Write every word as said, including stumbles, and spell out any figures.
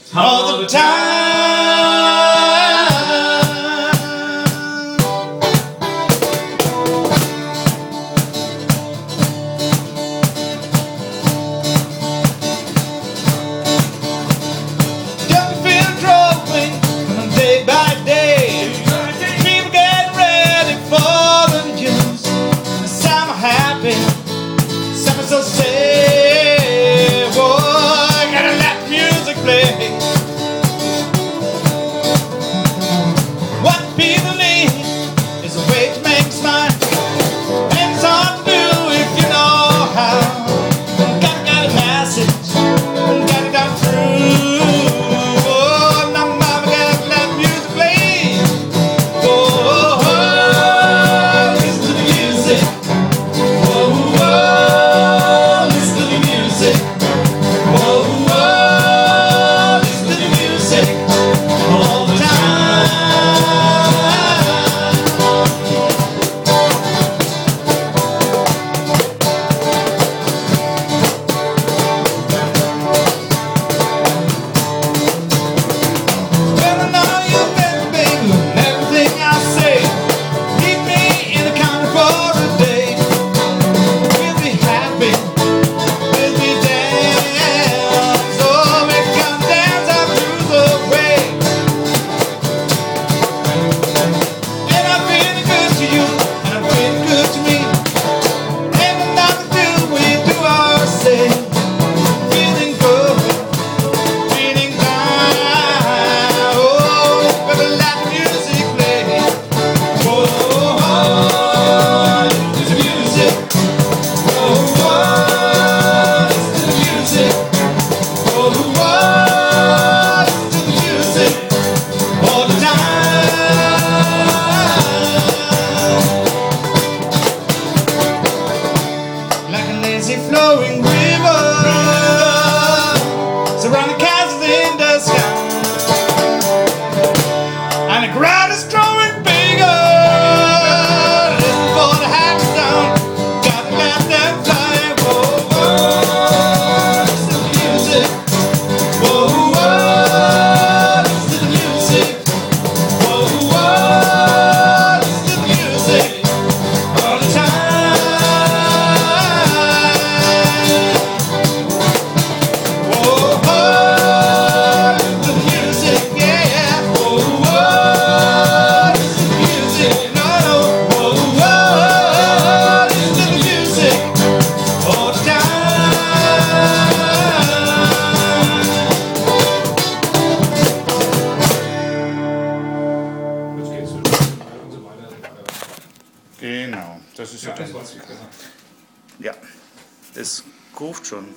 all the time. Young feel growing day by day. People get ready for the news. Some are happy, some are so sad. Boy, gotta let music play. What people need is a way to make them smile. And it's hard to do if you know how. Gotta get a message, gotta come through. Oh, now mama gotta let music play. Oh, oh, oh, listen to the music. Oh, oh, listen to the music. Oh, oh, listen to the music all the time. Well, I know you've been thinking everything I say. Meet me in the counter for a day. We'll be happy, we'll be dancing. So we can dance our blues away. And I'm feeling good to you, and I'm feeling good to me. And nothing till we do our say. Feeling good, feeling fine. Oh, better let music play. Oh, oh, listen to the music. Oh, oh, listen to the music. Oh, oh, listen to the music all the time. Like a lazy flowing river, surround the castles in the sky. And the crowd is growing bigger. Listen for the happy sound, gotta let them fly. Oh, oh, listen to the music. Oh, oh, listen to the music. Oh, oh, listen to the music all the time. Oh, oh, listen to the music, yeah. Oh, oh, listen to the music, no, no. Oh, oh, listen to the music all the time. Jetzt geht's wieder und so weiter. Genau, das ist ja Ja, das dann. war's. Ja, das ruft schon.